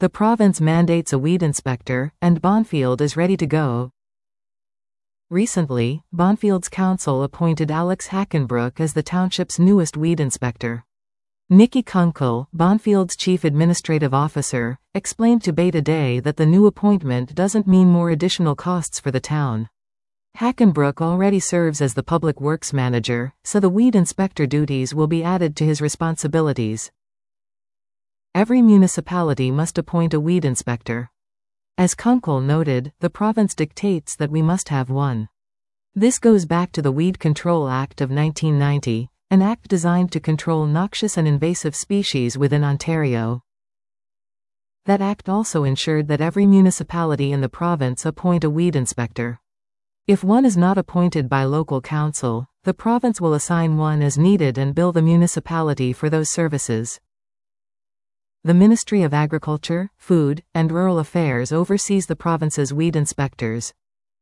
The province mandates a weed inspector, and Bonfield is ready to go. Recently, Bonfield's council appointed Alex Hackenbrook as the township's newest weed inspector. Nikki Kunkel, Bonfield's chief administrative officer, explained to Bay Today that the new appointment doesn't mean more additional costs for the town. Hackenbrook already serves as the public works manager, so the weed inspector duties will be added to his responsibilities. Every municipality must appoint a weed inspector. As Kunkel noted, the province dictates that we must have one. This goes back to the Weed Control Act of 1990, an act designed to control noxious and invasive species within Ontario. That act also ensured that every municipality in the province appoint a weed inspector. If one is not appointed by local council, the province will assign one as needed and bill the municipality for those services. The Ministry of Agriculture, Food, and Rural Affairs oversees the province's weed inspectors.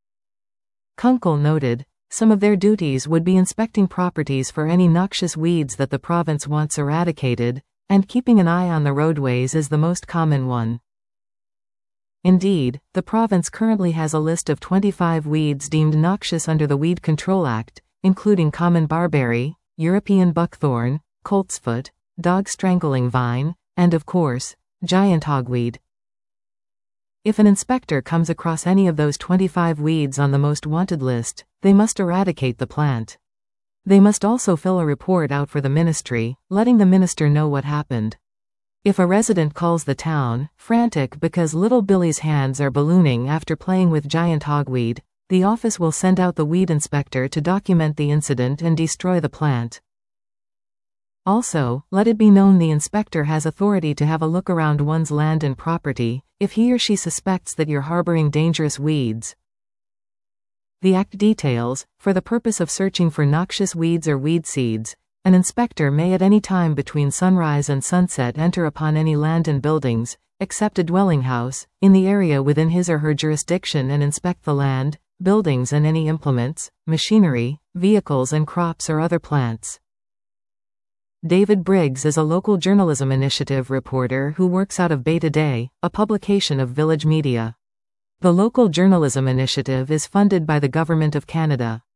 Kunkel noted, some of their duties would be inspecting properties for any noxious weeds that the province wants eradicated, and keeping an eye on the roadways is the most common one. Indeed, the province currently has a list of 25 weeds deemed noxious under the Weed Control Act, including common barberry, European buckthorn, coltsfoot, dog strangling vine, and of course, giant hogweed. If an inspector comes across any of those 25 weeds on the most wanted list, they must eradicate the plant. They must also fill a report out for the ministry, letting the minister know what happened. If a resident calls the town, frantic because little Billy's hands are ballooning after playing with giant hogweed, the office will send out the weed inspector to document the incident and destroy the plant. Also, let it be known the inspector has authority to have a look around one's land and property, if he or she suspects that you're harboring dangerous weeds. The Act details, for the purpose of searching for noxious weeds or weed seeds, an inspector may at any time between sunrise and sunset enter upon any land and buildings, except a dwelling house, in the area within his or her jurisdiction and inspect the land, buildings and any implements, machinery, vehicles and crops or other plants. David Briggs is a local journalism initiative reporter who works out of Bay Today, a publication of Village Media. The local journalism initiative is funded by the Government of Canada.